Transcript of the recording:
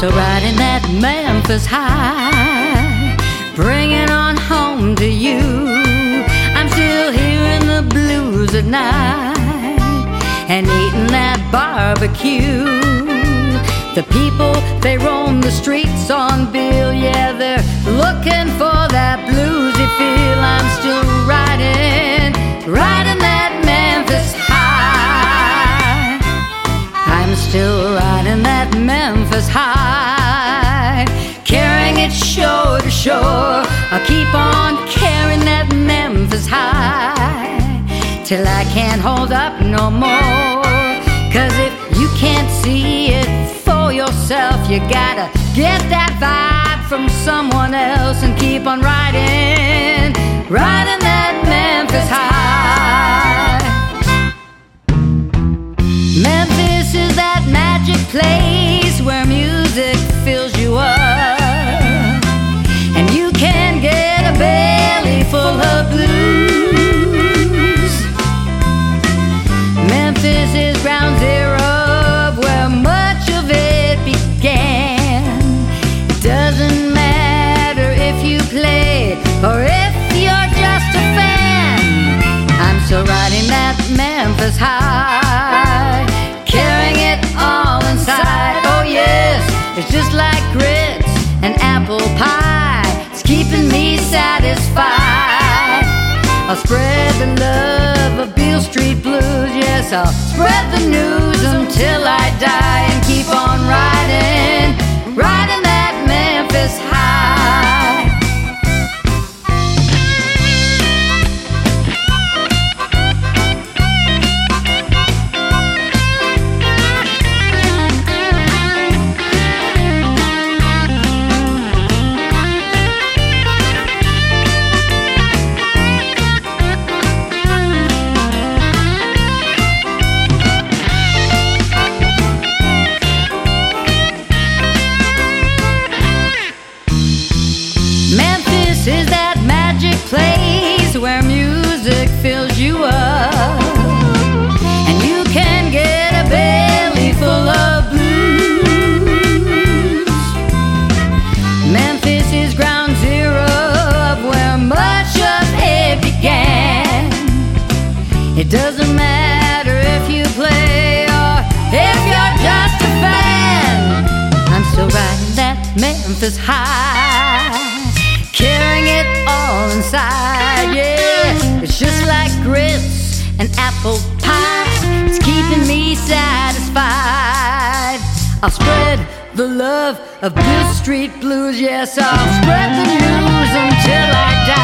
still riding that Memphis high, bringing on home to you. I'm still hearing the blues at night and eating that barbecue. The people, they roam the streets on bill. Yeah, they're looking for that bluesy feel. I'm still riding that Memphis high. I'm still riding that Memphis high, carrying it shore to shore. I'll keep on carrying that Memphis high till I can't hold up no more. 'Cause if you can't see it for yourself, you gotta get that vibe from someone else and keep on riding that Memphis high. Memphis is that magic place where music fills you up, and you can get a belly full of blues. Memphis is ground zero where much of it began. It doesn't matter if you play or if you're just a fan. I'm still riding that Memphis high, carrying it all inside. Oh yes, it's just like grits and apple pie. It's keeping me satisfied. I'll spread the love of Beale Street blues. Yes, I'll spread the news until I die and keep on riding that Memphis high. Memphis is that magic place where music fills you up, and you can get a belly full of blues. Memphis is ground zero of where much of it began. It doesn't matter if you play or if you're just a fan. I'm still riding that Memphis high, carrying it all inside. Yeah, it's just like grits and apple pie. It's keeping me satisfied. I'll spread the love of Beale Street blues. Yes, I'll spread the news until I die.